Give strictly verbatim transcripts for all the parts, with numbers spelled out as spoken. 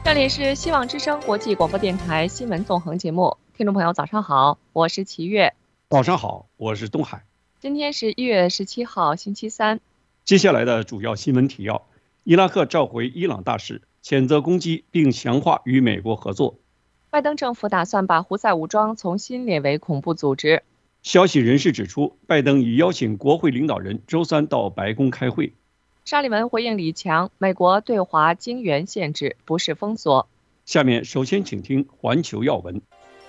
这里是希望之声国际广播电台新闻纵横节目，听众朋友早上好，我是齐月。 早上好，我是东海。 今天是一月十七号，星期三。 接下来的主要新闻提要：伊拉克召回伊朗大使，谴责攻击并强化与美国合作。 拜登政府打算把胡塞武装重新列为恐怖组织。 消息人士指出，拜登已邀请国会领导人周三到白宫开会。 沙利文回应李强，美国对华晶圆限制不是封锁。 下面首先请听环球要闻。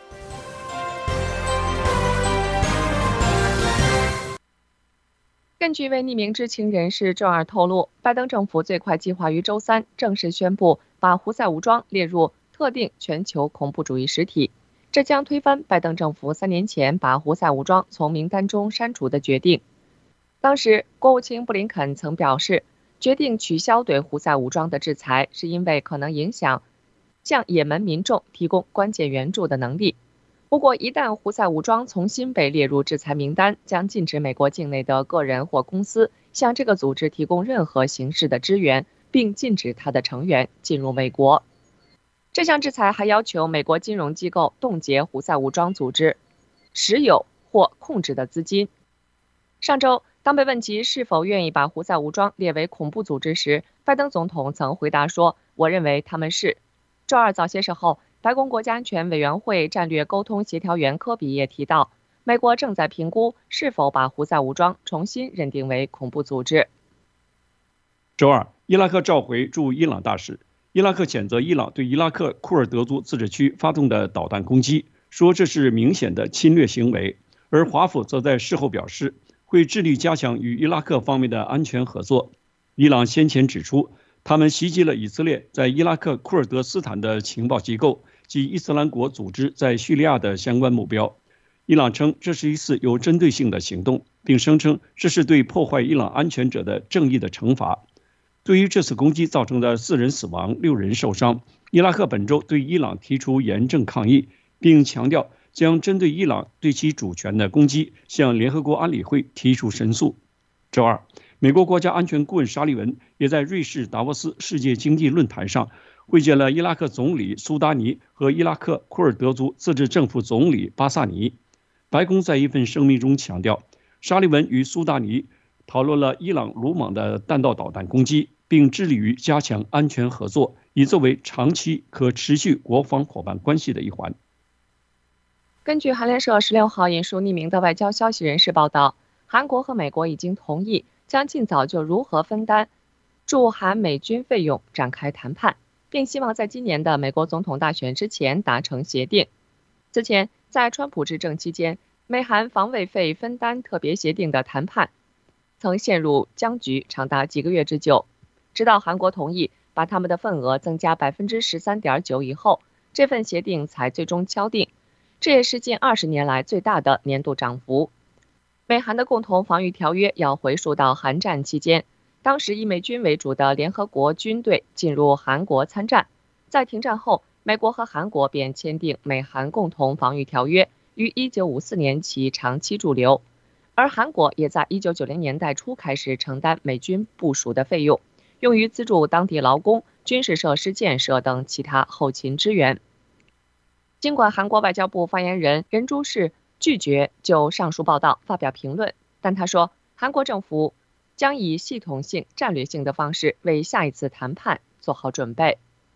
根据一位匿名知情人士周二透露，拜登政府最快计划于周三正式宣布把胡塞武装列入特定全球恐怖主义实体，这将推翻拜登政府三年前把胡塞武装从名单中删除的决定。当时，国务卿布林肯曾表示，决定取消对胡塞武装的制裁，是因为可能影响向也门民众提供关键援助的能力。不过，一旦胡塞武装重新被列入制裁名单，将禁止美国境内的个人或公司向这个组织提供任何形式的支援，并禁止它的成员进入美国。这项制裁还要求美国金融机构冻结胡塞武装组织持有或控制的资金。上周，当被问及是否愿意把胡塞武装列为恐怖组织时，拜登总统曾回答说：“我认为他们是。”周二早些时候，白宫国家安全委员会战略沟通协调员科比也提到，美国正在评估是否把胡塞武装重新认定为恐怖组织。 周二，伊拉克召回驻伊朗大使。伊拉克谴责伊朗对伊拉克库尔德族自治区发动的导弹攻击，说这是明显的侵略行为。而华府则在事后表示，会致力加强与伊拉克方面的安全合作。伊朗先前指出，他们袭击了以色列在伊拉克库尔德斯坦的情报机构及伊斯兰国组织在叙利亚的相关目标。伊朗称这是一次有针对性的行动，并声称这是对破坏伊朗安全者的正义的惩罚。对于这次攻击造成的四人死亡、六人受伤，伊拉克本周对伊朗提出严正抗议，并强调将针对伊朗对其主权的攻击向联合国安理会提出申诉。周二，美国国家安全顾问沙利文也在瑞士达沃斯世界经济论坛上会见了伊拉克总理苏达尼和伊拉克库尔德族自治政府总理巴萨尼。白宫在一份声明中强调，沙利文与苏达尼讨论了伊朗鲁莽的弹道导弹攻击，并致力于加强安全合作，以作为长期可持续国防伙伴关系的一环。 根据韩联社十六号引述匿名的外交消息人士报道，韩国和美国已经同意将尽早就如何分担驻韩美军费用展开谈判，并希望在今年的美国总统大选之前达成协定。此前，在川普执政期间，美韩防卫费分担特别协定的谈判曾陷入僵局长达几个月之久，直到韩国同意把他们的份额增加 百分之十三点九 以后，这份协定才最终敲定，这也是近二十年来最大的年度涨幅。美韩的共同防御条约要回溯到韩战期间，当时以美军为主的联合国军队进入韩国参战，在停战后，美国和韩国便签订美韩共同防御条约，于一九五四年起长期驻留，而韩国也在一九九零年代初开始承担美军部署的费用，用于资助当地劳工、军事设施建设等其他后勤支援。尽管韩国外交部发言人任珠世拒绝就上述报道发表评论，但他说，韩国政府将以系统性、战略性的方式为下一次谈判做好准备。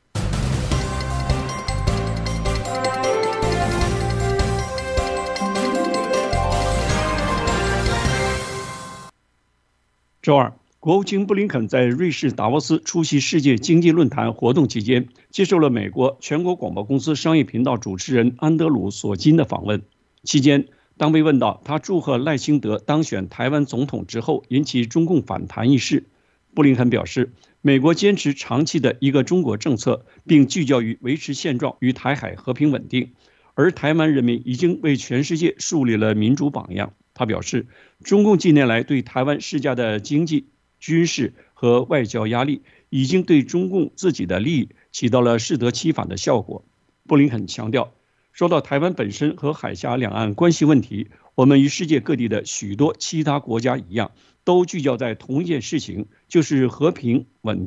周二，国务卿布林肯在瑞士达沃斯出席世界经济论坛活动期间，接受了美国全国广播公司商业频道主持人安德鲁·索金的访问。期间，当被问到他祝贺赖清德当选台湾总统之后引起中共反弹一事，布林肯表示，美国坚持长期的一个中国政策，并聚焦于维持现状与台海和平稳定，而台湾人民已经为全世界树立了民主榜样。他表示，中共近年来对台湾施加的经济、军事和外交压力，已经对中共自己的利益起到了适得其反的效果。布林肯强调，说到台湾本身和海峡两岸关系问题，我们与世界各地的许多其他国家一样，都聚焦在同一件事情，就是和平、稳定、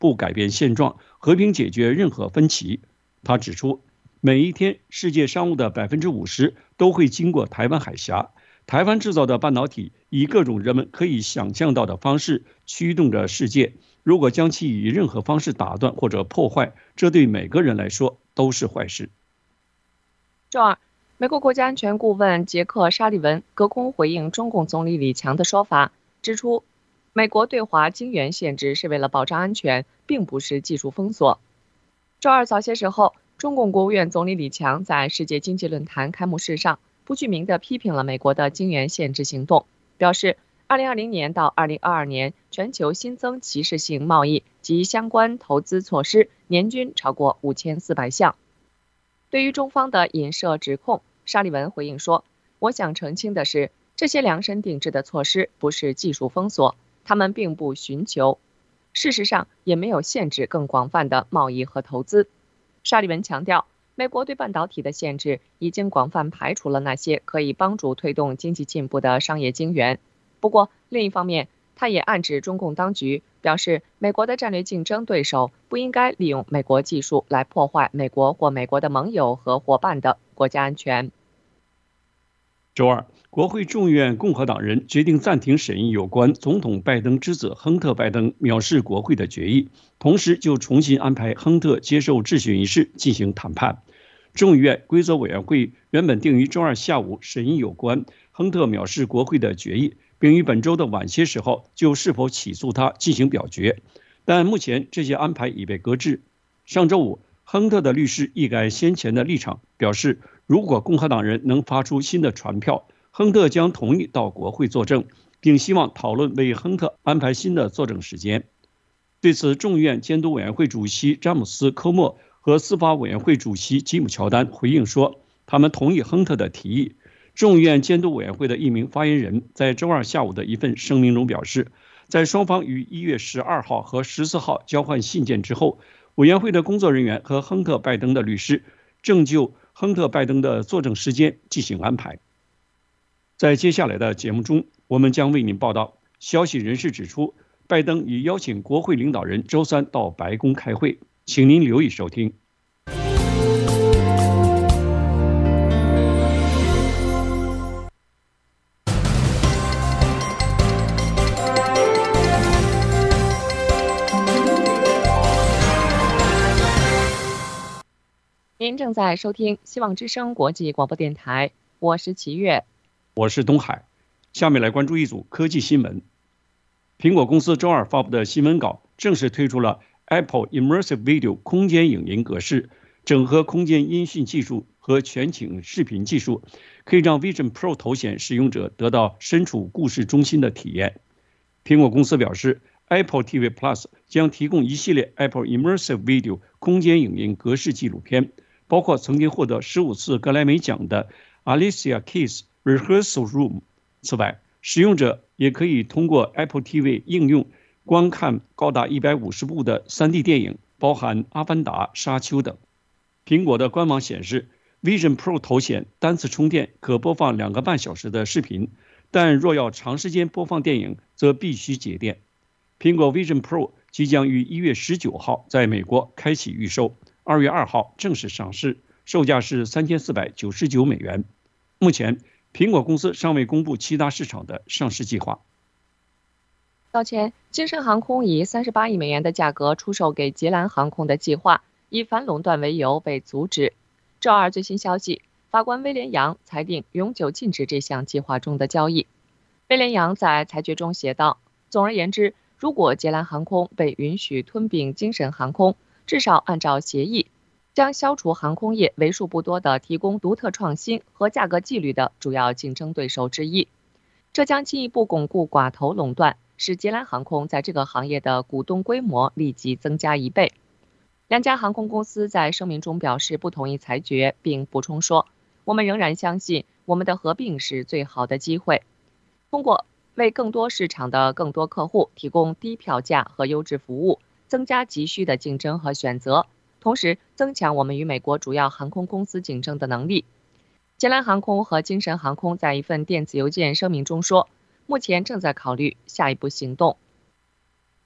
不改变现状，和平解决任何分歧。他指出，每一天世界商务的 百分之五十 都会经过台湾海峡，台湾制造的半导体以各种人们可以想象到的方式驱动着世界，如果将其以任何方式打断或者破坏，这对每个人来说都是坏事。 周二，美国国家安全顾问杰克·沙利文隔空回应中共总理李强的说法，指出，美国对华晶圆限制是为了保障安全，并不是技术封锁。周二早些时候，中共国务院总理李强在世界经济论坛开幕式上不具名地批评了美国的晶圆限制行动，表示二零二零年到二零二二年全球新增歧视性贸易及相关投资措施年均超过五千四百项。对于中方的引涉指控，沙利文回应说，我想澄清的是，这些量身定制的措施不是技术封锁，他们并不寻求，事实上也没有限制更广泛的贸易和投资。沙利文强调，美国对半导体的限制已经广泛排除了那些可以帮助推动经济进步的商业晶圆。不过，另一方面，他也暗指中共当局，表示美国的战略竞争对手不应该利用美国技术来破坏美国或美国的盟友和伙伴的国家安全。 周二，国会众议院共和党人决定暂停审议有关总统拜登之子亨特·拜登藐视国会的决议，同时就重新安排亨特接受质询仪式进行谈判。众议院规则委员会原本定于周二下午审议有关亨特藐视国会的决议，并于本周的晚些时候就是否起诉他进行表决，但目前这些安排已被搁置。上周五，亨特的律师一改先前的立场，表示如果共和党人能发出新的传票，亨特将同意到国会作证，并希望讨论为亨特安排新的作证时间。对此，众议院监督委员会主席詹姆斯·科莫和司法委员会主席吉姆·乔丹回应说，他们同意亨特的提议。众议院监督委员会的一名发言人在周二下午的一份声明中表示，在双方于一月十二号和十四号交换信件之后，委员会的工作人员和亨特·拜登的律师正就亨特·拜登的作证时间进行安排。在接下来的节目中，我们将为您报道。消息人士指出，拜登已邀请国会领导人周三到白宫开会，请您留意收听。 您正在收听希望之声国际广播电台，我是齐越， 我是东海。下面来关注一组科技新闻。苹果公司周二发布的新闻稿正式推出了 Apple Immersive Video 空间影音格式，整合空间音讯技术和全景视频技术，可以让 Vision Pro 头显使用者得到身处故事中心的体验。苹果公司表示， Apple T V Plus 将提供一系列 Apple Immersive Video 空间影音格式纪录片，包括曾经获得十五次格莱美奖的 Alicia Keys Rehearsal Room。此外，使用者也可以通过 Apple T V 应用观看高达一百五十部的 三 D 电影，包含《阿凡达》《沙丘》等。苹果的官网显示， Vision Pro 头显单次充电可播放两个半小时的视频，但若要长时间播放电影，则必须节电。苹果 Vision Pro 即将于一月十九号在美国开启预售，二月二号正式上市，售价是三千四百九十九美元。目前，苹果公司尚未公布其他市场的上市计划。 早前，精神航空以三十八亿美元的价格出售给捷蓝航空的计划，以反垄断为由被阻止。周二最新消息，法官威廉杨裁定永久禁止这项计划中的交易。威廉杨在裁决中写道：总而言之，如果捷蓝航空被允许吞并精神航空，至少按照协议，将消除航空业为数不多的提供独特创新和价格纪律的主要竞争对手之一。这将进一步巩固寡头垄断，使捷蓝航空在这个行业的股东规模立即增加一倍。两家航空公司在声明中表示不同意裁决，并补充说，我们仍然相信我们的合并是最好的机会，通过为更多市场的更多客户提供低票价和优质服务，增加急需的竞争和选择，同时增强我们与美国主要航空公司竞争的能力。捷蓝航空和精神航空在一份电子邮件声明中说，目前正在考虑下一步行动。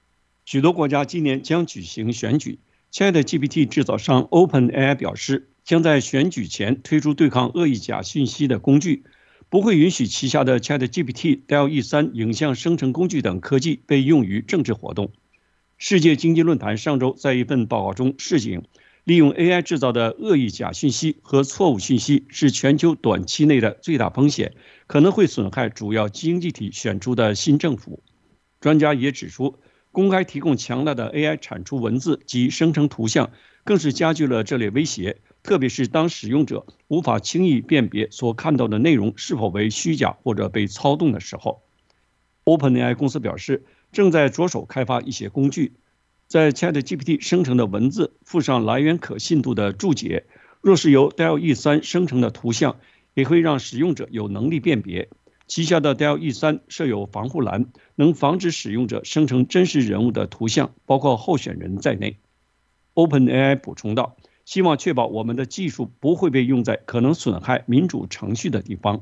许多国家今年将举行选举。ChatGPT 制造商 OpenAI 表示，将在选举前推出对抗恶意假讯息的工具，不会允许旗下的 ChatGPT、D A L L E 三 影像生成工具等科技被用于政治活动。世界经济论坛上周在一份报告中示警，利用 A I 制造的恶意假讯息和错误讯息是全球短期内的最大风险，可能会损害主要经济体选出的新政府。专家也指出，公开提供强大的 A I 产出文字及生成图像，更是加剧了这类威胁，特别是当使用者无法轻易辨别所看到的内容是否为虚假或者被操纵的时候。OpenAI 公司表示，正在着手开发一些工具，在 ChatGPT 生成的文字附上来源可信度的注解，若是由 D A L L E 三 生成的图像，也会让使用者有能力辨别。旗下的 D A L L E 三 设有防护栏，能防止使用者生成真实人物的图像，包括候选人在内。OpenAI 补充道，希望确保我们的技术不会被用在可能损害民主程序的地方。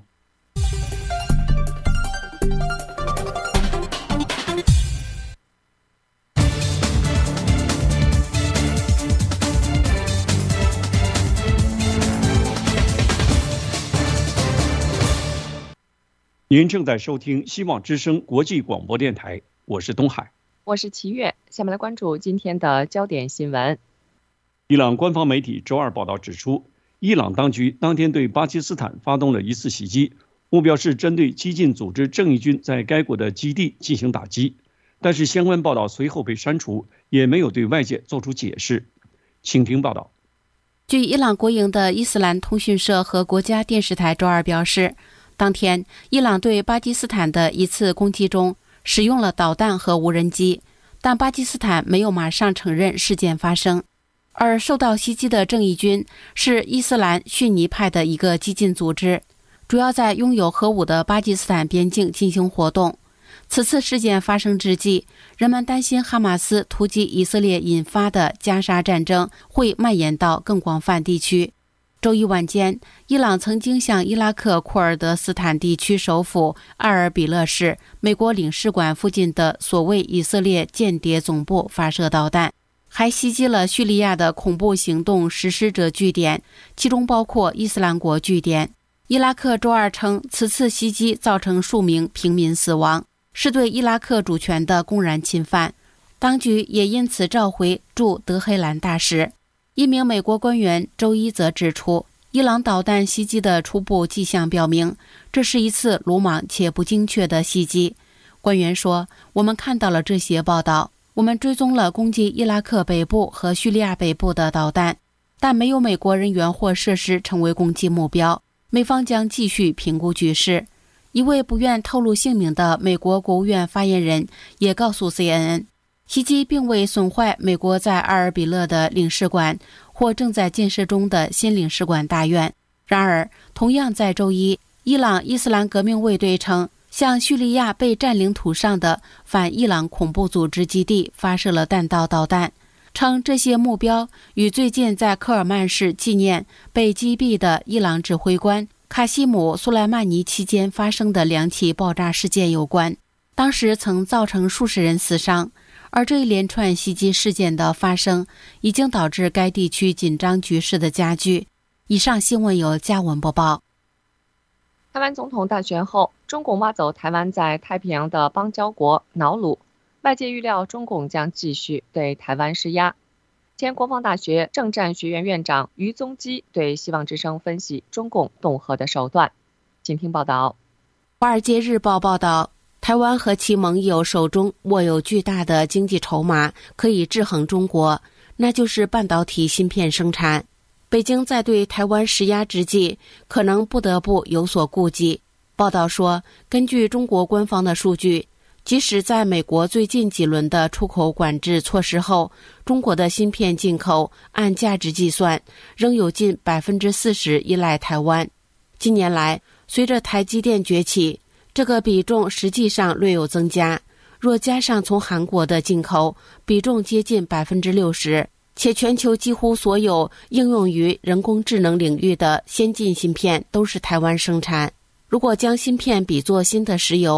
您正在收听希望之声国际广播电台，我是东海， 我是齐月。下面来关注今天的焦点新闻。 伊朗官方媒体周二报道指出，伊朗当局当天对巴基斯坦发动了一次袭击，目标是针对激进组织正义军在该国的基地进行打击，但是相关报道随后被删除，也没有对外界做出解释。请听报道。 据伊朗国营的伊斯兰通讯社和国家电视台周二表示，当天，伊朗对巴基斯坦的一次攻击中使用了导弹和无人机，但巴基斯坦没有马上承认事件发生。而受到袭击的正义军是伊斯兰逊尼派的一个激进组织，主要在拥有核武的巴基斯坦边境进行活动。此次事件发生之际，人们担心哈马斯突击以色列引发的加沙战争会蔓延到更广泛地区。周一晚间，伊朗曾经向伊拉克库尔德斯坦地区首府埃尔比勒市美国领事馆附近的所谓以色列间谍总部发射导弹，还袭击了叙利亚的恐怖行动实施者据点，其中包括伊斯兰国据点。伊拉克周二称，此次袭击造成数名平民死亡，是对伊拉克主权的公然侵犯。当局也因此召回驻德黑兰大使。一名美国官员周一则指出，伊朗导弹袭击的初步迹象表明，这是一次鲁莽且不精确的袭击。官员说，我们看到了这些报道，我们追踪了攻击伊拉克北部和叙利亚北部的导弹，但没有美国人员或设施成为攻击目标。美方将继续评估局势。一位不愿透露姓名的美国国务院发言人也告诉 C N N，袭击并未损坏美国在埃尔比勒的领事馆或正在建设中的新领事馆大院。然而，同样在周一，伊朗伊斯兰革命卫队称，向叙利亚被占领土上的反伊朗恐怖组织基地发射了弹道导弹，称这些目标与最近在科尔曼市纪念被击毙的伊朗指挥官卡西姆·苏莱曼尼期间发生的两起爆炸事件有关，当时曾造成数十人死伤。而这一连串袭击事件的发生，已经导致该地区紧张局势的加剧。以上新闻由嘉文播报。 台湾总统大选后，中共挖走台湾在太平洋的邦交国瑙鲁，外界预料中共将继续对台湾施压。前国防大学政战学院院长于宗基对希望之声分析中共恫吓的手段。请听报道。 华尔街日报报道，台湾和其盟友手中握有巨大的经济筹码，可以制衡中国，那就是半导体芯片生产。北京在对台湾施压之际，可能不得不有所顾忌。报道说，根据中国官方的数据，即使在美国最近几轮的出口管制措施后，中国的芯片进口按价值计算，仍有近百分之四十依赖台湾。近年来，随着台积电崛起，这个比重实际上略有增加。若加上从韩国的进口，比重接近百分之六十，且全球几乎所有应用于人工智能领域的先进芯片都是台湾生产。如果将芯片比作新的石油，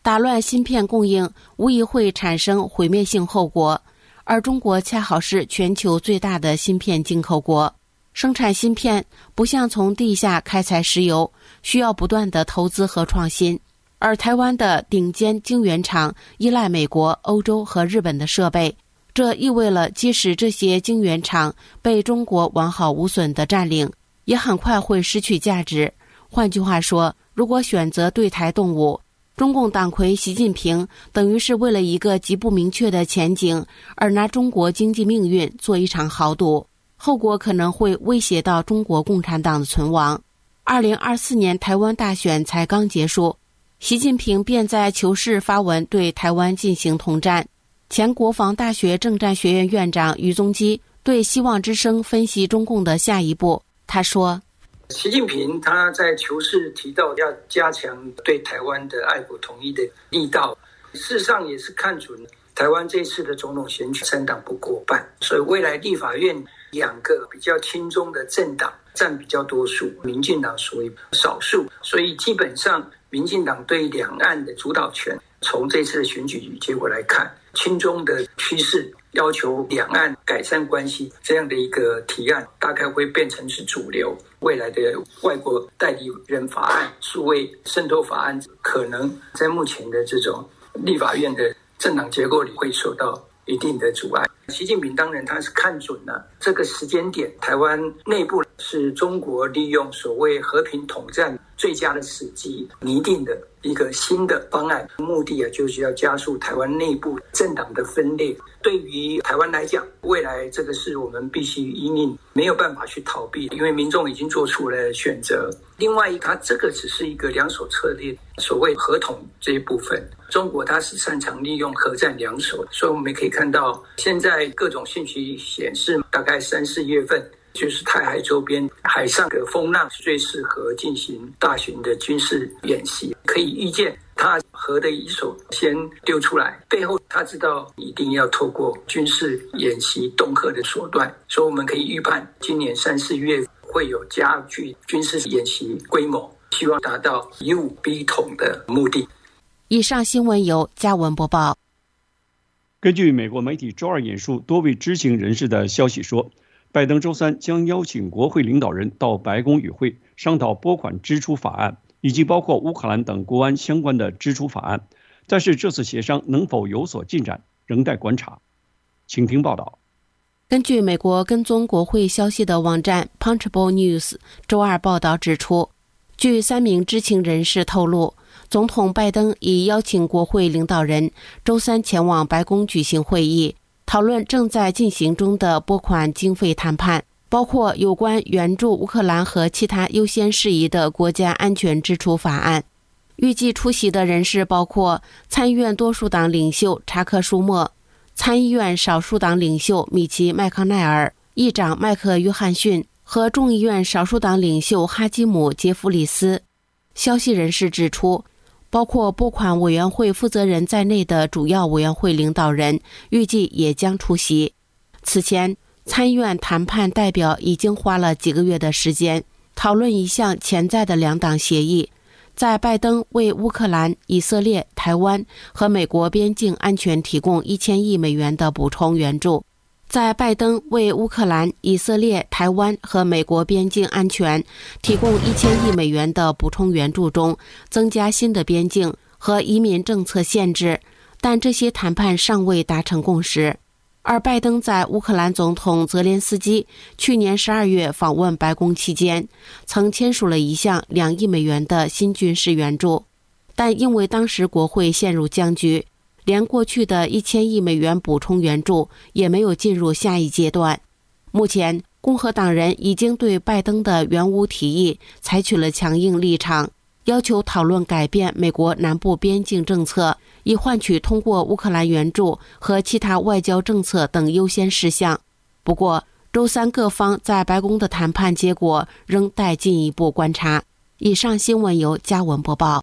打乱芯片供应无疑会产生毁灭性后果，而中国恰好是全球最大的芯片进口国。生产芯片不像从地下开采石油，需要不断的投资和创新，而台湾的顶尖晶圆厂依赖美国、欧洲和日本的设备，这意味了即使这些晶圆厂被中国完好无损的占领，也很快会失去价值。换句话说，如果选择对台动武，中共党魁习近平等于是为了一个极不明确的前景而拿中国经济命运做一场豪赌，后果可能会威胁到中国共产党的存亡。二零二四年台湾大选才刚结束，习近平便在求是发文对台湾进行统战。前国防大学政战学院院长于宗基对希望之声分析中共的下一步，他说， 习近平他在求是提到要加强对台湾的爱国统一的力道，事实上也是看准台湾这次的总统选举三党不过半，所以未来立法院两个比较亲中的政党占比较多数，民进党属于少数，所以基本上民进党对两岸的主导权，从这次的选举结果来看，亲中的趋势要求两岸改善关系这样的一个提案大概会变成是主流。未来的外国代理人法案、数位渗透法案可能在目前的这种立法院的政党结构里会受到一定的阻碍。习近平当然他是看准了这个时间点，台湾内部是中国利用所谓和平统战最佳的时机拟定的一个新的方案，目的啊就是要加速台湾内部政党的分裂。对于台湾来讲，未来这个是我们必须因应，没有办法去逃避，因为民众已经做出了选择。另外一个，它这个只是一个两手策略，所谓合同这一部分，中国它是擅长利用核战两手，所以我们可以看到现在各种信息显示，大概三四月份就是台海周边海上的风浪最适合进行大型的军事演习。可以预见他核的一手先丢出来，背后他知道一定要透过军事演习恫吓的手段，所以我们可以预判今年三四月会有加剧军事演习规模，希望达到以武逼统的目的。 以上新闻由嘉文播报。 根据美国媒体周二引述多位知情人士的消息说，拜登周三将邀请国会领导人到白宫与会，商讨拨款支出法案，以及包括乌克兰等国安相关的支出法案。但是这次协商能否有所进展，仍待观察。请听报道。 根据美国跟踪国会消息的网站 Punchbowl News 周二报道指出，据三名知情人士透露，总统拜登已邀请国会领导人周三前往白宫举行会议，讨论正在进行中的拨款经费谈判，包括有关援助乌克兰和其他优先事宜的国家安全支出法案。预计出席的人士包括参议院多数党领袖查克·舒默、参议院少数党领袖米奇·麦康奈尔、议长麦克·约翰逊和众议院少数党领袖哈基姆·杰弗里斯。消息人士指出，包括拨款委员会负责人在内的主要委员会领导人预计也将出席。此前，参议院谈判代表已经花了几个月的时间讨论一项潜在的两党协议，在拜登为乌克兰、以色列、台湾和美国边境安全提供一千亿美元的补充援助。在拜登为乌克兰、以色列、台湾和美国边境安全提供一千亿美元的补充援助中，增加新的边境和移民政策限制，但这些谈判尚未达成共识。而拜登在乌克兰总统泽连斯基去年十二月访问白宫期间，曾签署了一项两亿美元的新军事援助，但因为当时国会陷入僵局，连过去的一千亿美元补充援助也没有进入下一阶段。目前，共和党人已经对拜登的援乌提议采取了强硬立场，要求讨论改变美国南部边境政策，以换取通过乌克兰援助和其他外交政策等优先事项。不过，周三各方在白宫的谈判结果仍待进一步观察。以上新闻由嘉文播报。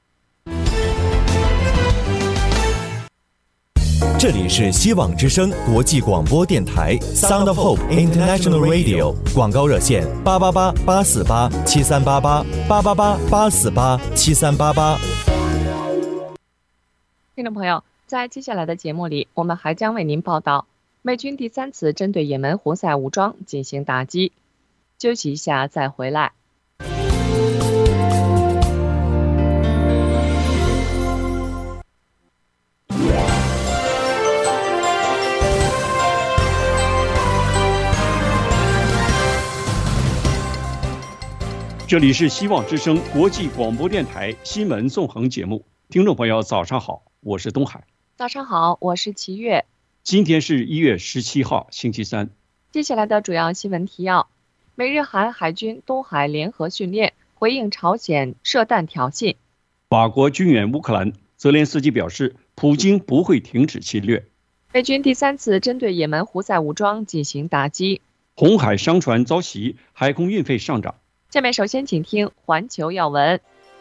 这里是希望之声国际广播电台 Sound of Hope International Radio， 广告热线八八八八四八七三八八八八八八四八七三八八。 听众朋友，在接下来的节目里，我们还将为您报道美军第三次针对也门胡塞武装进行打击。休息一下再回来。 这里是希望之声国际广播电台新闻纵横节目，听众朋友早上好，我是东海。 早上好，我是齐月。 今天是一月十七号，星期三。 接下来的主要新闻提要：美日韩海军东海联合训练，回应朝鲜射弹挑衅。 法国军援乌克兰，泽连斯基表示，普京不会停止侵略。 美军第三次针对也门胡塞武装进行打击。 红海商船遭袭，海空运费上涨。 下面首先请听环球要闻。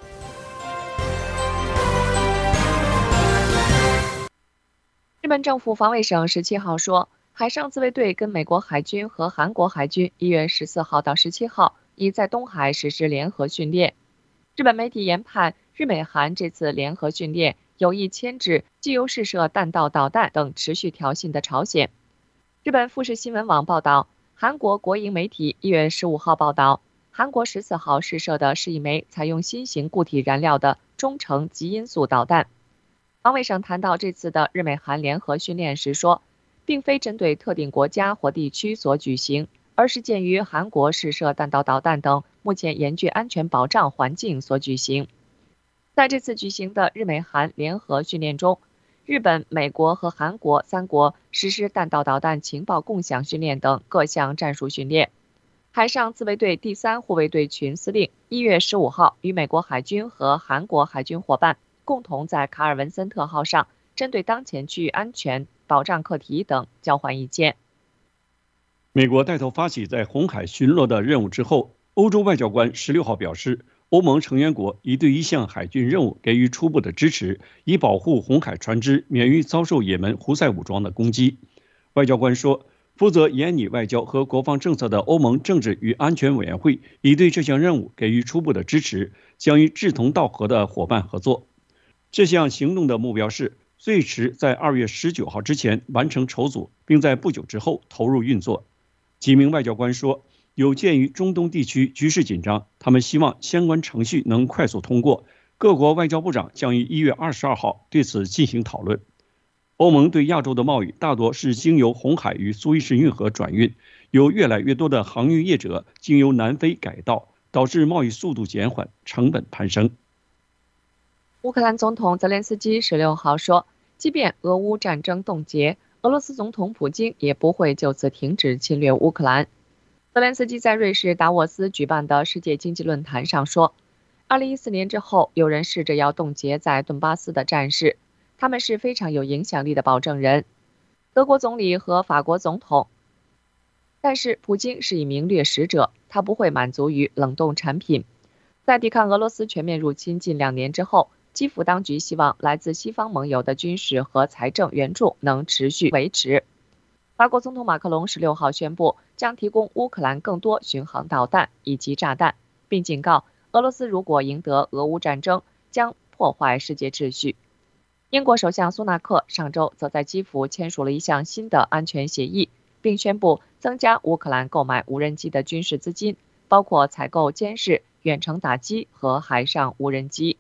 日本政府防卫省十七号说，海上自卫队跟美国海军和韩国海军一月十四号到十七号已在东海实施联合训练。日本媒体研判，日美韩这次联合训练有意牵制既有试射弹道导弹等持续挑衅的朝鲜。日本富士新闻网报道，韩国国营媒体一月十五号报道，韩国十四号试射的是一枚采用新型固体燃料的中程极音速导弹。防卫省谈到这次的日美韩联合训练时说，并非针对特定国家或地区所举行，而是鉴于韩国试射弹道导弹等目前严峻安全保障环境所举行。在这次举行的日美韩联合训练中，日本、美国和韩国三国实施弹道导弹情报共享训练等各项战术训练。海上自卫队第三护卫队群司令一月十五号与美国海军和韩国海军伙伴共同在卡尔文森特号上针对当前区域安全保障课题等交换意见。 美国带头发起在红海巡逻的任务之后，欧洲外交官十六号表示，欧盟成员国已对一项海军任务给予初步的支持，以保护红海船只免于遭受也门胡塞武装的攻击。外交官说，负责研拟外交和国防政策的欧盟政治与安全委员会已对这项任务给予初步的支持，将与志同道合的伙伴合作。这项行动的目标是最迟在二月十九号之前完成筹组，并在不久之后投入运作。几名外交官说，有鉴于中东地区局势紧张，他们希望相关程序能快速通过。各国外交部长将于一月二十二号对此进行讨论。欧盟对亚洲的贸易大多是经由红海与苏伊士运河转运，有越来越多的航运业者经由南非改道，导致贸易速度减缓，成本攀升。 乌克兰总统泽连斯基十六号说，即便俄乌战争冻结，俄罗斯总统普京也不会就此停止侵略乌克兰。泽连斯基在瑞士达沃斯举办的世界经济论坛上说，二零一四年之后，有人试着要冻结在顿巴斯的战事，他们是非常有影响力的保证人，德国总理和法国总统。但是普京是一名掠食者，他不会满足于冷冻产品。在抵抗俄罗斯全面入侵近两年之后，基辅当局希望来自西方盟友的军事和财政援助能持续维持。法国总统马克龙十六号宣布，将提供乌克兰更多巡航导弹以及炸弹，并警告俄罗斯如果赢得俄乌战争，将破坏世界秩序。英国首相苏纳克上周则在基辅签署了一项新的安全协议，并宣布增加乌克兰购买无人机的军事资金，包括采购监视、远程打击和海上无人机。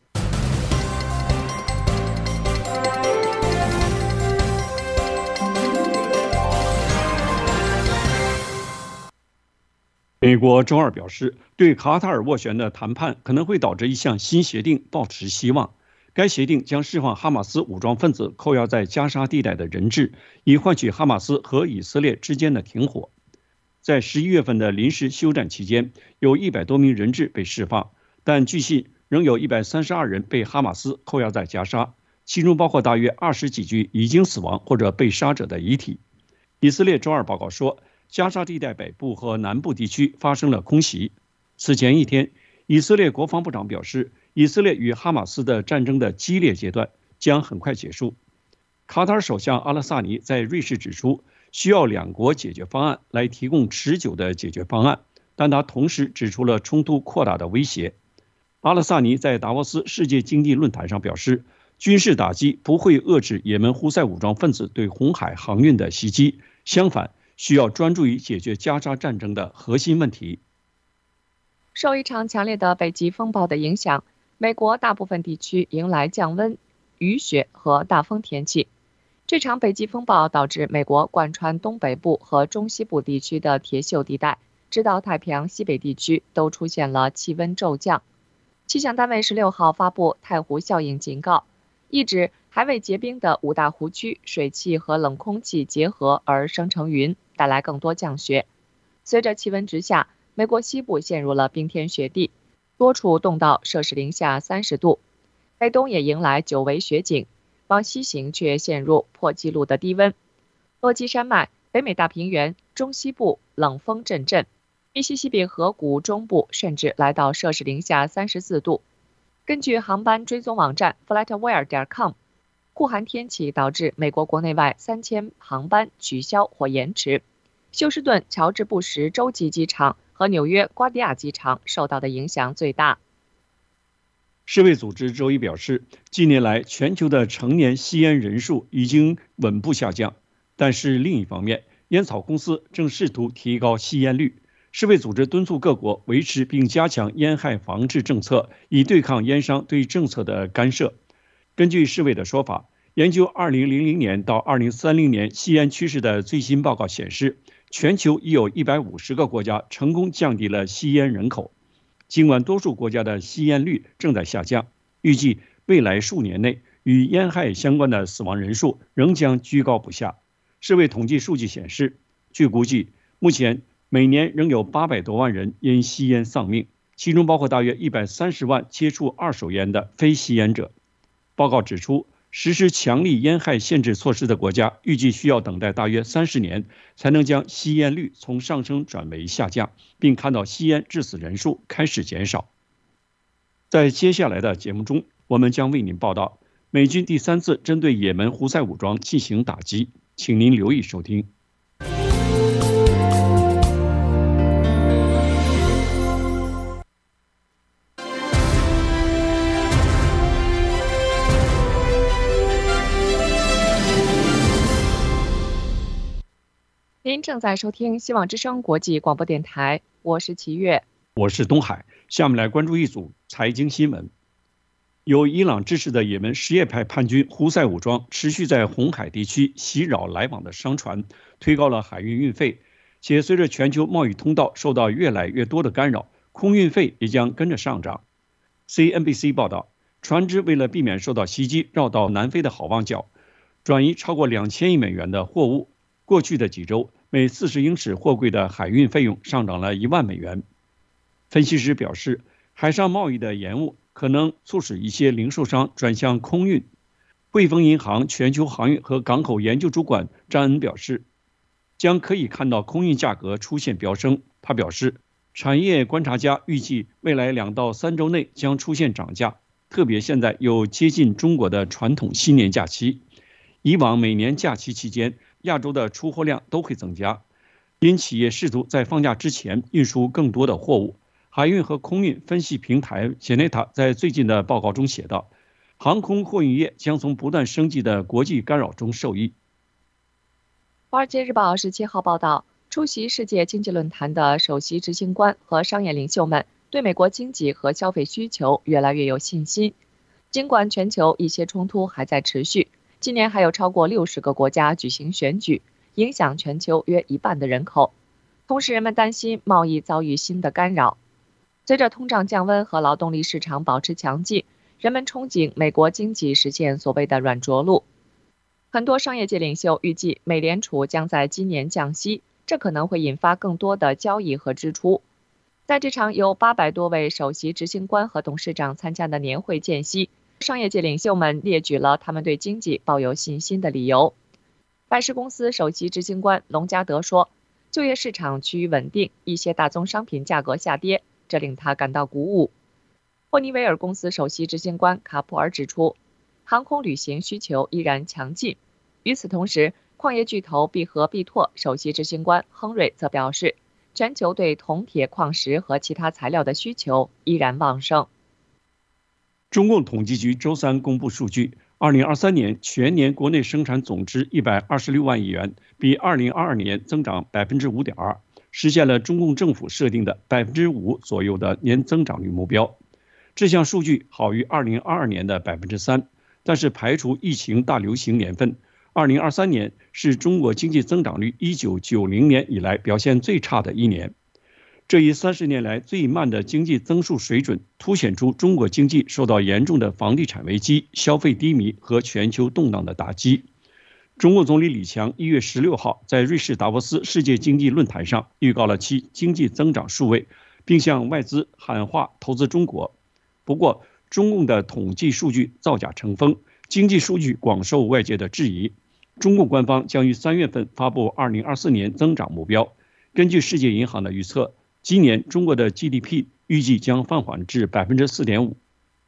美国周二表示，对卡塔尔斡旋的谈判可能会导致一项新协定抱持希望。该协定将释放哈马斯武装分子扣押在加沙地带的人质，以换取哈马斯和以色列之间的停火。在十一月份的临时休战期间，有一百多名人质被释放，但据悉仍有一百三十二人被哈马斯扣押在加沙，其中包括大约二十几具已经死亡或者被杀者的遗体。以色列周二报告说，加沙地带北部和南部地区发生了空袭。此前一天，以色列国防部长表示，以色列与哈马斯的战争的激烈阶段将很快结束。卡塔尔首相阿拉萨尼在瑞士指出，需要两国解决方案来提供持久的解决方案，但他同时指出了冲突扩大的威胁。阿拉萨尼在达沃斯世界经济论坛上表示， 军事打击不会遏制也门胡塞武装分子对红海航运的袭击，相反，需要专注于解决加沙战争的核心问题。 受一场强烈的北极风暴的影响，美国大部分地区迎来降温、雨雪和大风天气。这场北极风暴导致美国贯穿东北部和中西部地区的铁锈地带，直到太平洋西北地区都出现了气温骤降。气象单位十六号发布太湖效应警告，意指还未结冰的五大湖区水汽和冷空气结合而生成云，带来更多降雪。随着气温直下，美国西部陷入了冰天雪地，多处冻到摄氏零下三十度。北东也迎来久违雪景，往西行却陷入破纪录的低温。落基山脉、北美大平原、中西部冷风阵阵，密西西比河谷中部甚至来到摄氏零下三十四度。根据航班追踪网站 flightaware 点 com， 酷寒天气导致美国国内外三千航班取消或延迟。休斯顿乔治布什洲际机场和纽约瓜迪亚机场受到的影响最大。 世卫组织周一表示，近年来全球的成年吸烟人数已经稳步下降，但是另一方面，烟草公司正试图提高吸烟率。世卫组织敦促各国维持并加强烟害防治政策，以对抗烟商对政策的干涉。根据世卫的说法，研究二零零零年到二零三零年吸烟趋势的最新报告显示，全球已有一百五十个国家成功降低了吸烟人口。尽管多数国家的吸烟率正在下降，预计未来数年内与烟害相关的死亡人数仍将居高不下。世卫统计数据显示，据估计，目前每年仍有八百多万人因吸烟丧命，其中包括大约一百三十万接触二手烟的非吸烟者。报告指出，实施强力烟害限制措施的国家预计需要等待大约三十年，才能将吸烟率从上升转为下降，并看到吸烟致死人数开始减少。在接下来的节目中，我们将为您报道美军第三次针对也门胡塞武装进行打击，请您留意收听。 您正在收听希望之声国际广播电台，我是齐越， 我是东海。下面来关注一组财经新闻。由伊朗支持的也门什叶派叛军胡塞武装持续在红海地区袭扰来往的商船，推高了海运运费，且随着全球贸易通道受到越来越多的干扰，空运费也将跟着上涨。C N B C 报道，船只为了避免受到袭击，绕到南非的好望角，转移超过两千亿美元的货物。过去的几周，每四十英尺货柜的海运费用上涨了一万美元。分析师表示，海上贸易的延误可能促使一些零售商转向空运。汇丰银行全球航运和港口研究主管詹恩表示，将可以看到空运价格出现飙升。他表示，产业观察家预计未来两到三周内将出现涨价，特别现在又接近中国的传统新年假期。以往每年假期期间，亚洲的出货量都会增加，因企业试图在放假之前运输更多的货物。海运和空运分析平台 Geneta 在最近的报告中写道，航空货运业将从不断升级的国际干扰中受益。 华尔街日报十七号报道，出席世界经济论坛的首席执行官和商业领袖们对美国经济和消费需求越来越有信心。尽管全球一些冲突还在持续，今年还有超过六十个国家举行选举，影响全球约一半的人口。同时，人们担心贸易遭遇新的干扰。随着通胀降温和劳动力市场保持强劲，人们憧憬美国经济实现所谓的软着陆。很多商业界领袖预计，美联储将在今年降息，这可能会引发更多的交易和支出。在这场由八百多位首席执行官和董事长参加的年会间隙，商业界领袖们列举了他们对经济抱有信心的理由。百事公司首席执行官隆加德说，就业市场趋于稳定，一些大宗商品价格下跌，这令他感到鼓舞。霍尼韦尔公司首席执行官卡普尔指出，航空旅行需求依然强劲。与此同时，矿业巨头必和必拓首席执行官亨瑞则表示，全球对铜铁矿石和其他材料的需求依然旺盛。 中共统计局周三公布数据， 二零二三年全年国内生产总值一百二十六万亿元，比二零二二年增长百分之五点二，实现了中共政府设定的百分之五左右的年增长率目标。这项数据好于二零二二年的百分之三，但是排除疫情大流行年份，二零二三年是中国经济增长率一九九零年以来表现最差的一年。这一三十年来最慢的经济增速水准，凸显出中国经济受到严重的房地产危机、消费低迷和全球动荡的打击。中国总理李强一月十六号在瑞士达沃斯世界经济论坛上预告了其经济增长数位，并向外资喊话投资中国。不过，中共的统计数据造假成风，经济数据广受外界的质疑。中共官方将于三月份发布二零二四年增长目标。根据世界银行的预测，今年中国的 G D P 预计将放缓至 百分之四点五。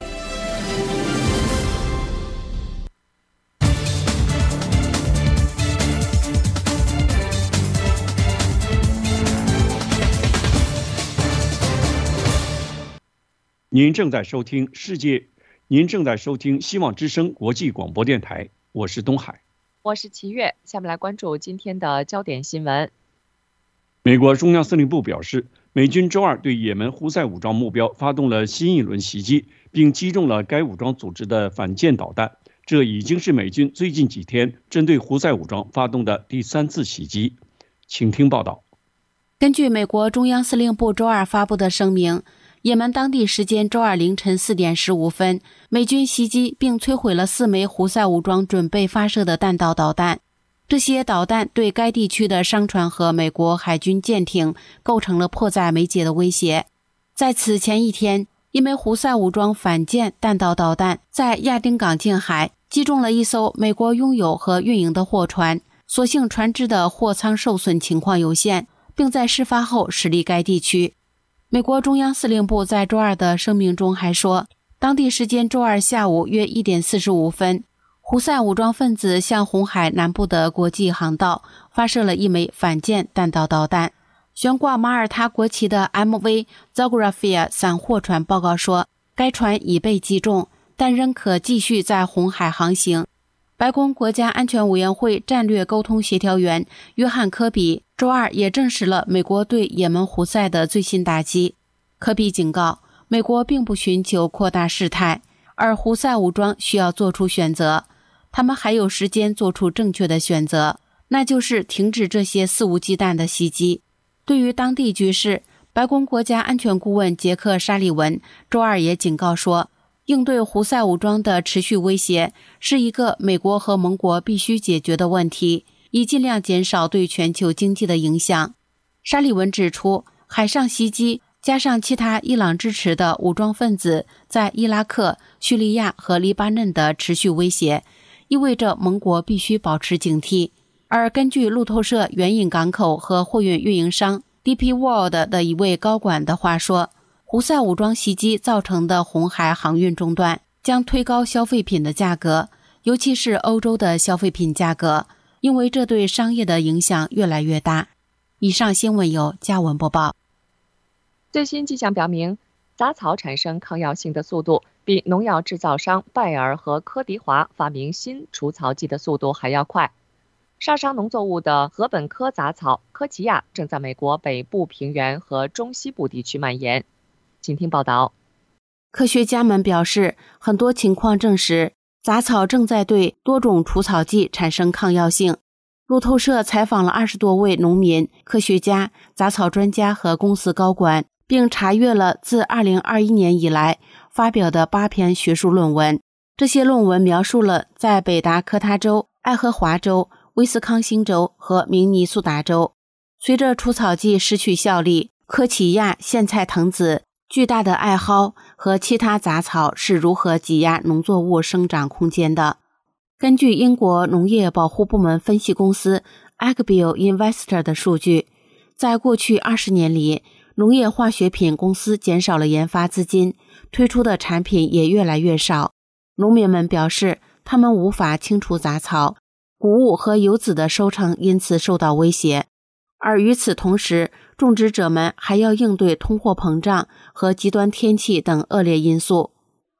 您正在收听世界，您正在收听希望之声国际广播电台，我是东海， 我是齐月。下面来关注今天的焦点新闻。 美国中央司令部表示，美军周二对也门胡塞武装目标发动了新一轮袭击，并击中了该武装组织的反舰导弹。这已经是美军最近几天针对胡塞武装发动的第三次袭击。请听报道。 根据美国中央司令部周二发布的声明，也门当地时间周二凌晨四点十五分，美军袭击并摧毁了四枚胡塞武装准备发射的弹道导弹。这些导弹对该地区的商船和美国海军舰艇构成了迫在眉睫的威胁。在此前一天，一枚胡塞武装反舰弹道导弹在亚丁港近海击中了一艘美国拥有和运营的货船，所幸船只的货舱受损情况有限，并在事发后驶离该地区。美国中央司令部在周二的声明中还说，当地时间周二下午约一点四十五分，胡塞武装分子向红海南部的国际航道发射了一枚反舰弹道导弹。悬挂马耳他国旗的 M V Zographia 散货船报告说，该船已被击中，但仍可继续在红海航行。白宫国家安全委员会战略沟通协调员约翰·科比周二也证实了美国对也门胡塞的最新打击。科比警告，美国并不寻求扩大事态，而胡塞武装需要做出选择。他们还有时间做出正确的选择，那就是停止这些肆无忌惮的袭击。对于当地局势，白宫国家安全顾问杰克·沙利文周二也警告说，应对胡塞武装的持续威胁是一个美国和盟国必须解决的问题，以尽量减少对全球经济的影响。沙利文指出，海上袭击加上其他伊朗支持的武装分子在伊拉克、叙利亚和黎巴嫩的持续威胁，意味着盟国必须保持警惕。而根据路透社援引港口和货运运营商 D P World 的一位高管的话说，胡塞武装袭击造成的红海航运中断将推高消费品的价格，尤其是欧洲的消费品价格，因为这对商业的影响越来越大。以上新闻由嘉文播报。 最新迹象表明，杂草产生抗药性的速度比农药制造商拜耳和科迪华发明新除草剂的速度还要快。杀伤农作物的禾本科杂草科奇亚正在美国北部平原和中西部地区蔓延。请听报道。 科学家们表示，很多情况证实杂草正在对多种除草剂产生抗药性。路透社采访了二十多位农民、科学家、杂草专家和公司高管，并查阅了自二零二一年以来发表的八篇学术论文。这些论文描述了在北达科他州、爱荷华州、威斯康星州和明尼苏达州，随着除草剂失去效力，科奇亚苋菜藤子、巨大的艾蒿和其他杂草是如何挤压农作物生长空间的。根据英国农业保护部门分析公司 Agbio Investor 的数据，在过去二十年里，农业化学品公司减少了研发资金，推出的产品也越来越少。农民们表示，他们无法清除杂草，谷物和油籽的收成因此受到威胁。而与此同时，种植者们还要应对通货膨胀和极端天气等恶劣因素。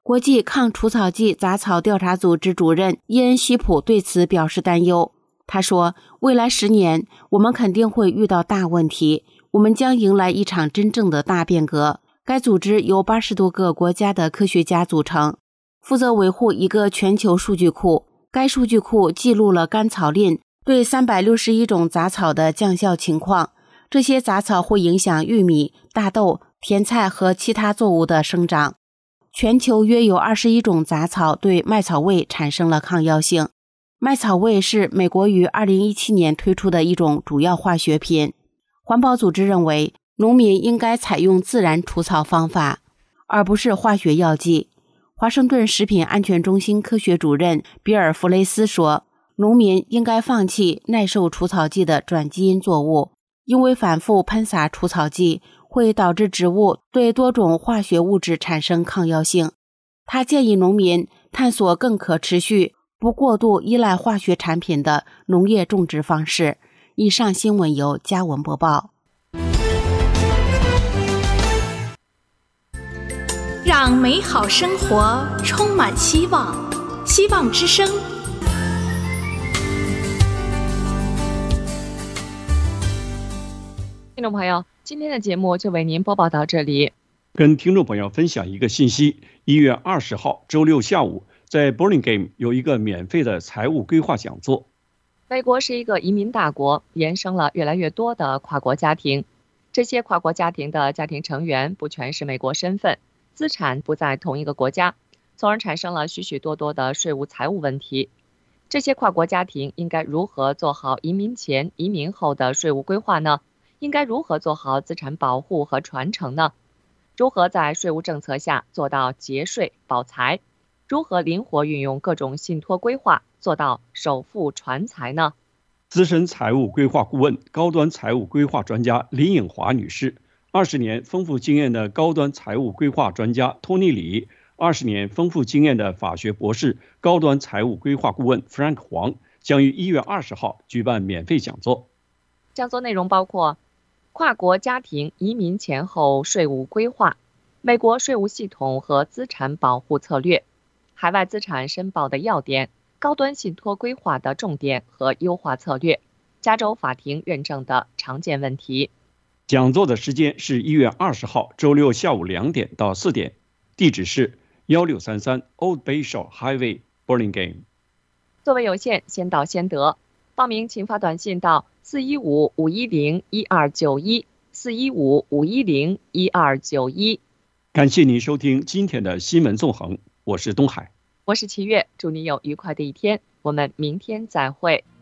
国际抗除草剂杂草调查组织主任伊恩·希普对此表示担忧。他说，未来十年我们肯定会遇到大问题，我们将迎来一场真正的大变革。该组织由八十多个国家的科学家组成，负责维护一个全球数据库。该数据库记录了甘草蔺对三百六十一种杂草的降效情况，这些杂草会影响玉米、大豆、甜菜和其他作物的生长。全球约有二十一种杂草对麦草味产生了抗药性。麦草味是美国于二零一七年推出的一种主要化学品。环保组织认为，农民应该采用自然除草方法，而不是化学药剂。华盛顿食品安全中心科学主任比尔·弗雷斯说，农民应该放弃耐受除草剂的转基因作物，因为反复喷洒除草剂会导致植物对多种化学物质产生抗药性。他建议农民探索更可持续、不过度依赖化学产品的农业种植方式。以上新闻由嘉文播报。 让美好生活充满希望，希望之声。 听众朋友，今天的节目就为您播报到这里。 跟听众朋友分享一个信息，一月二十号周六下午，在 Burlingame 有一个免费的财务规划讲座。 美国是一个移民大国，衍生了越来越多的跨国家庭。这些跨国家庭的家庭成员不全是美国身份，资产不在同一个国家，从而产生了许许多多的税务财务问题。这些跨国家庭应该如何做好移民前、移民后的税务规划呢？应该如何做好资产保护和传承呢？如何在税务政策下做到节税保财？如何灵活运用各种信托规划，做到首富传财呢？ 资深财务规划顾问、高端财务规划专家林颖华女士，二十年丰富经验的高端财务规划专家托尼李，二十年丰富经验的法学博士、高端财务规划顾问 Frank 黄，将于一月二十号举办免费讲座。 讲座内容包括跨国家庭移民前后税务规划、美国税务系统和资产保护策略、海外资产申报的要点、高端信托规划的重点和优化策略、加州法庭认证的常见问题。 讲座的时间是一月二十号周六下午两点到四点，地址是一六三三 Old Bayshore Highway Burlingame。 座位有限，先到先得。报名请发短信到四一五五一零一二九一四一五五一零一二九一。 感谢您收听今天的新闻纵横，我是东海， 我是齐月，祝你有愉快的一天，我们明天再会。